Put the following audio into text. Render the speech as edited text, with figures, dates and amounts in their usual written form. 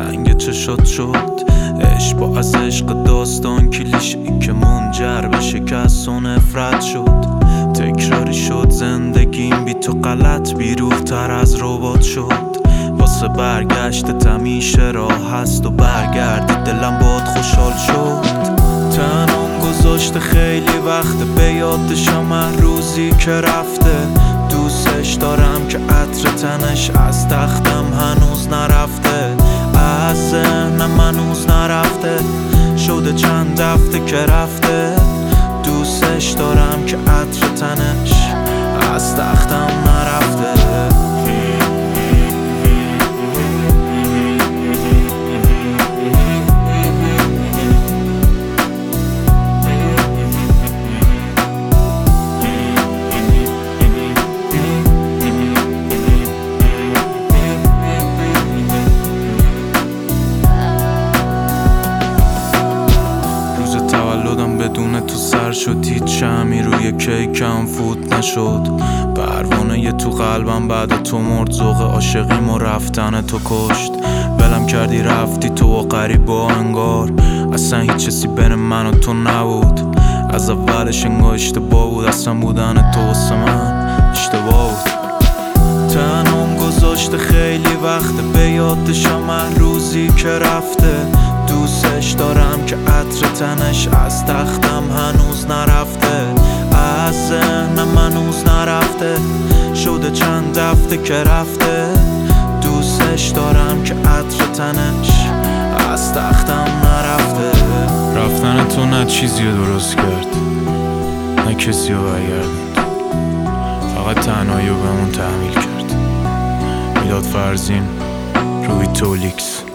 رنگ چشات شد عشق با از عشق داستان کلیشه‌ای که منجر به شکست و نفرت شد. تکراری شد زندگیم بی تو غلط بیروح‌تر از ربات شد. واسه برگشت همیشه راه هست و برگردی دلم باد خوشحال شد. تنم گذاشته خیلی وقت به یادشم هر روزی که رفته. دوستش دارم که عطر تنش از تختم هنوز نرفته، از ذهنم هنوز نرفته، شده چند هفته که رفته. دوستش دارم که عطر تنش از تختم نرفته. بدون تو سر شد، هیچ شمی روی کیکم فوت نشد. پروانه یه تو قلبم بعد تو مرد، ذوق عاشقیم و رفتن تو کشت. ولم کردی رفتی تو و غریبا انگار اصلا هیچ چیزی بین من و تو نبود. از اولش انگار اشتباه بود، اصلا بودن تو واسه من اشتباه بود. تنم گذاشته خیلی وقت به یادشم هر روزی که رفته. دوستش دارم که عطر تنش از تختم هنوز نرفته، از ذهنم هنوز نرفته، شده چند هفته که رفته. دوستش دارم که عطر تنش از تختم نرفته. رفتن تو نه چیزی رو درست کرد نه کسی رو برگردوند، فقط تنهایی رو بهمون تحمیل کرد. میلاد فرزین، روی تولیکس.